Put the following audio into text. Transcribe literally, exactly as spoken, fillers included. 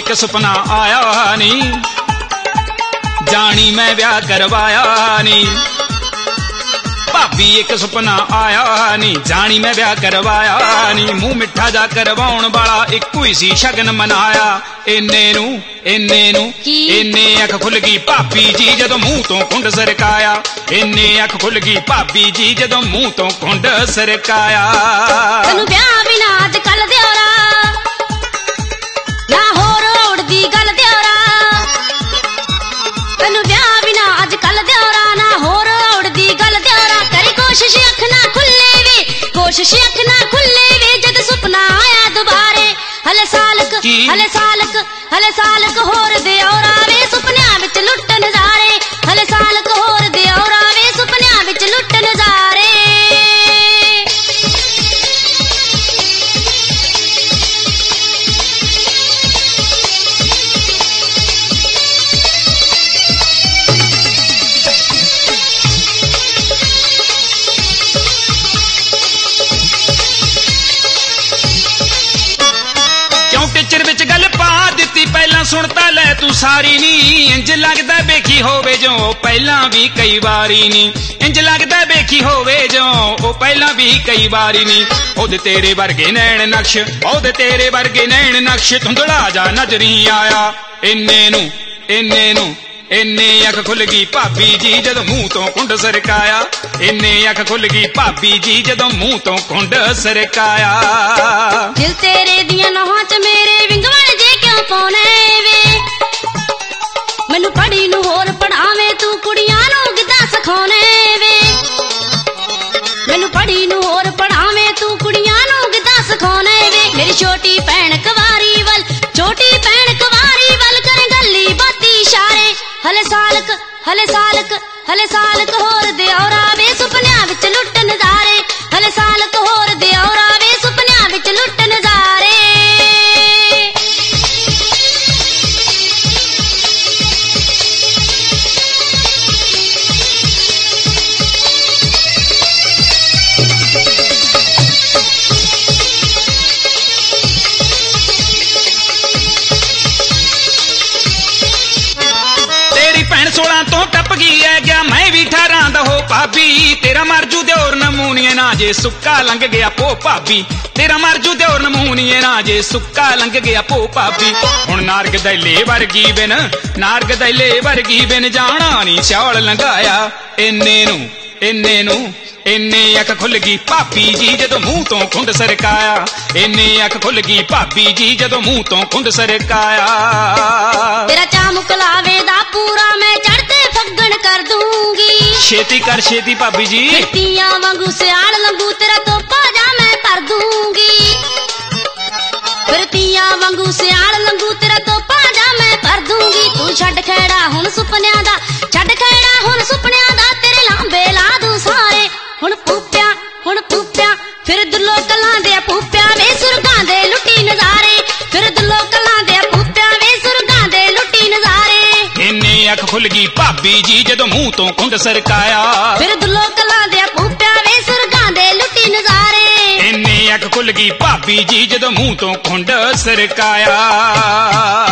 एक सुपना आया नी, जानी मैं ब्याह करवाया नी। भाभी एक सुपना आया नी, जानी मैं ब्याह करवाया नी। मुंह मिठा जा करवाउण वाला इक्को ही सी शगन मनाया। इन्ने नू इन्ने नू इन्ने अख खुल गई भाभी जी जदों मुंह तो कुंड सरकाया। इन्ने अख खुल गई भाभी जी जदों मुंह तो कुंड सरकाया। तैनूं ब्याह बिना अज कल दियोरा ना होर उड़दी गल दियोरा। तैनूं ब्याह बिना अज कल दियोरा ना होर उड़दी गल दियोरा। करी कोशिश अख ना खुले वे, कोशिश अख ना खुले वे जद सुपना आया दुबारे। हले सालक हले सालक हले सालक होर दियोरा वे सुपनियां विच लुट नजारे। हले सालक होर दियोरा वे सुपनियां विच लुट नजारे। टिचर विच गल पा दित्ती पहला सुनता लै तू सारी नी। इंज लगदा बेखी होवे जो पहला भी कई बारी नी। इंज लगदा बेखी होवे जो ओ पहला भी कई बारी नी। ओदे तेरे वर्गे नैण नक्श ओदे तेरे वर्गे नैण नक्श धुंधला जा नजरी आया। इन्ने नू इन्ने नू इन्ने अख खुल गई भाभी जी जदों मुंह तो कुंड सरकाया। इन्ने अख खुल गई भाभी जी जदों मुंह तो कुंड सरकाया। दिल तेरे दियां नहां च मेरे विंगवण जे क्यों पाउणे वे। मैनू पढ़ी नू होर पढ़ावे तू कुड़ियां नू गिद्धा सिखाउणे वे। मैनू पढ़ी नू होर पढ़ावे तू कुड़ियां नू गिद्धा सिखाउणे वे। मेरी छोटी भैन कुवारी वल छोटी भैन कुवारी वल करे गल्ली बाती इशारे। हले सालक हले सालक हले सालक होर दियोरा वे सुपनियां विच लुट नजारे। हले सालक होर दियोरा वे सुपनियां विच लुट नजारे। सोलह तो टप गई है गया मैं भी अठारह दा हो भाभी। तेरा मरजू दियोर नमूनिए ना जे सुक्का लंघ गया पो भाभी। तेरा मरजू दियोर नमूनिए ना जे सुक्का लंघ गया पो भाभी। हुण नारग दैले वर्गी बिन नारग दैले वर्गी बिन जाना नी चौल लंघाया। इन्ने नू इन्ने नू इन्ने अख खुल गई भाभी जी जदों मुंह तो कुंड सरकाया। इन्ने अख खुल गई भाभी जी जदों मुंह तो कुंड सरकाया। तेरा चा मुकलावे दा पूरा मैं चढ़ते फग्गण कर दूंगी। छेती कर छेती भाभी जी। तियां वांगू सियाल लंगू तेरा तो पाजा मैं भर दूंगी। फिर तियां वांगू सियाल लंगू तेरा तो पाजा मैं भर दूंगी। तू छड्ड खैड़ा हुण सुपनियां दा छड्ड खैड़ा हुण सुपनियां दा तेरे लांबे ला दूं सारे। हुण पूप्या हुण पूप्या फिर दुल्लो कलां दे पूप्या वे सुरगां दे लुटी नजारे। फिर दुल्लो कलां दे पूप्या वे सुरगां दे लुटी नजारे। इन्ने अख खुल गई भाभी जी जदों मुंह तो कुंड सरकाया। फिर दुल्लो कलां दे पूप्या वे सुरगां दे लुटी नजारे। इन्ने अख खुल गई भाभी जी जदों मुंह तो कुंड सरकाया।